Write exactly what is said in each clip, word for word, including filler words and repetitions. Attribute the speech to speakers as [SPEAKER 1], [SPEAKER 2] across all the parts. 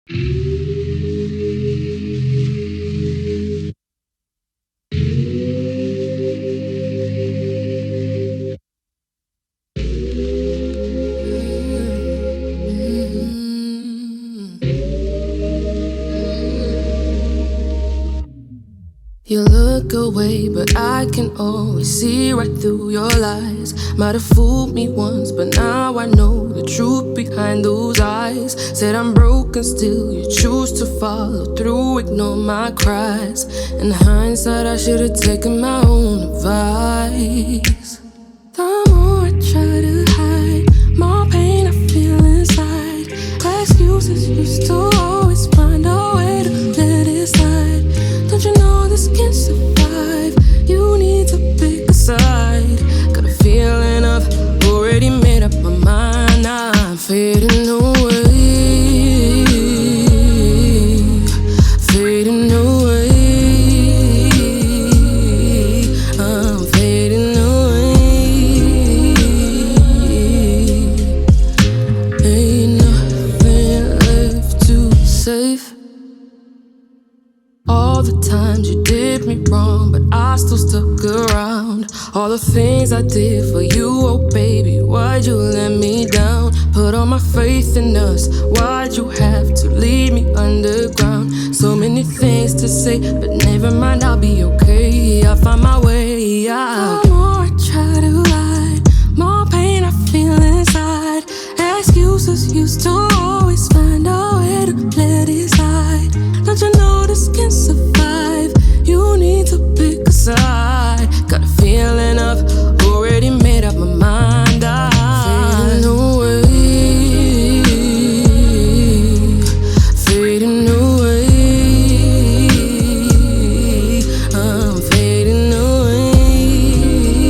[SPEAKER 1] You look away, but I can always see right through your lies. Might have fooled me once, but now I know the truth behind those eyes. Said I'm broken, still you choose to follow through, ignore my cries. In hindsight, I should've taken my own advice. The more I try to hide, more pain I feel inside. Excuses used to always find a way to let it slide. Don't you know this can't survive? You need to pick a side. Got a feeling I've already made up my mind. I'm fading away, fading away. I'm fading away. Ain't nothing left to save. All the times you did me wrong, but I still stuck around. All the things I did for you, oh baby, why'd you let me down? Put all my faith in us, why'd you have to leave me underground? So many things to say, but never mind, I'll be okay. I'll find my way out. The more I try to hide, more pain I feel inside. Excuses used to always find a way to let it slide. Don't you know this can't survive? You need to pick a side. Got a feeling I've already made up my mind. I'm fading away, fading away. I'm fading away.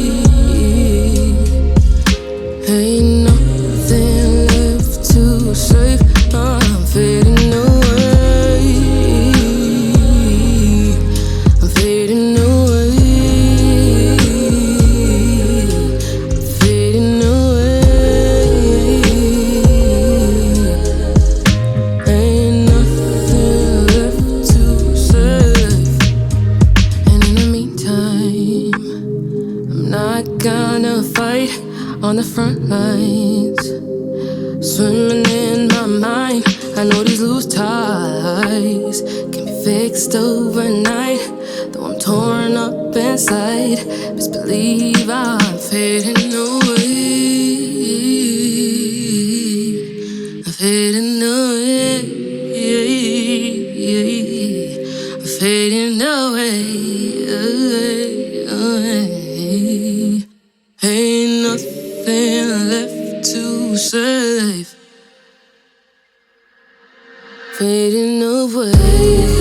[SPEAKER 1] Ain't nothing left to save. I'm fading away. On the front lines, swimming in my mind. I know these loose ties can be fixed overnight. Though I'm torn up inside, best believe I'm fading away. I'm fading away. I'm fading away. away. Ain't nothing left to save. Fading away.